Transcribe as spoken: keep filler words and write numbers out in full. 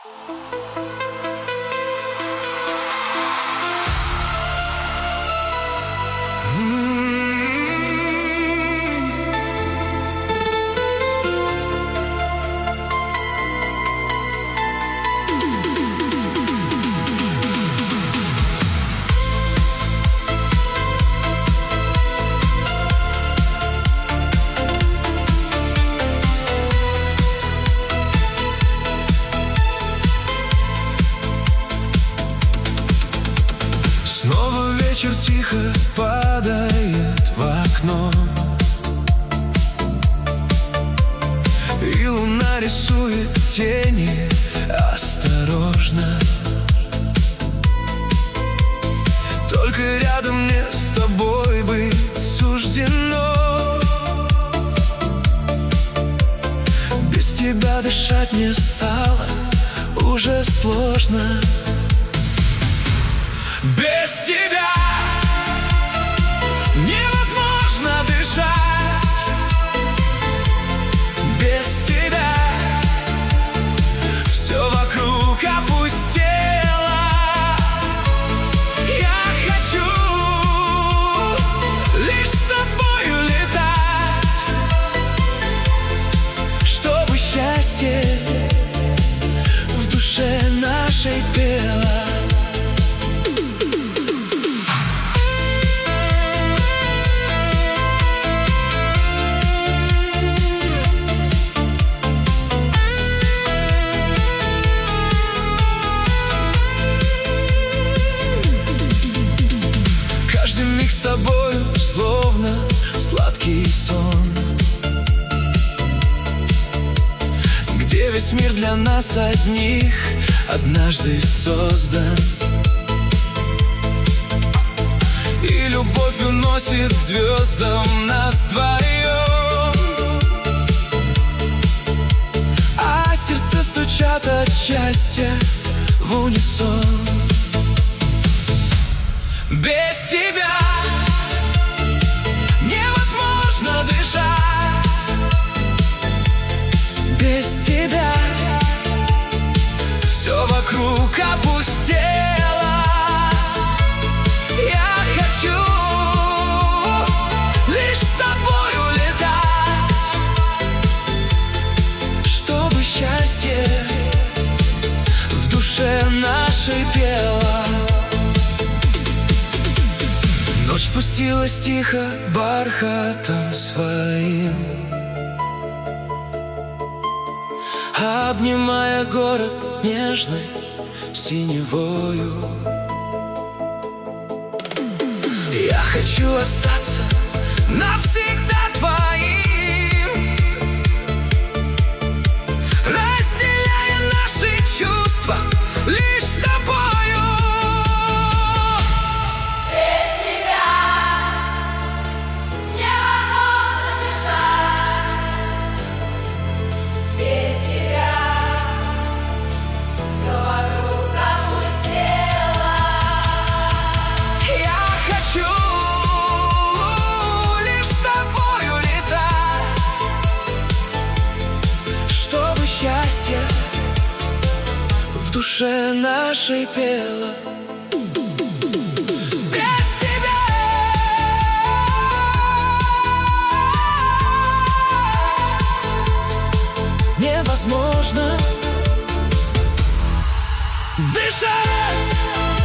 Снова вечер тихо падает в окно, и луна рисует тени осторожно. Только рядом мне с тобой быть суждено. Без тебя дышать мне стало уже сложно. Без тебя невозможно дышать. Без тебя все вокруг опустело. Я хочу лишь с тобою летать, чтобы счастье в душе нашей пело. С тобою словно сладкий сон, где весь мир для нас одних однажды создан, и любовь уносит к звездам нас вдвоем, а сердца стучат от счастья в унисон. Без тебя невозможно дышать. Без тебя все вокруг опустело. Я хочу лишь с тобою летать, чтобы счастье в душе нашей пело. Ночь спустилась тихо бархатом своим, обнимая город нежной синевою. Я хочу остаться навсегда твоим, разделяя наши чувства лишь с тобою. Счастье в душе нашей пело. Без тебя невозможно дышать.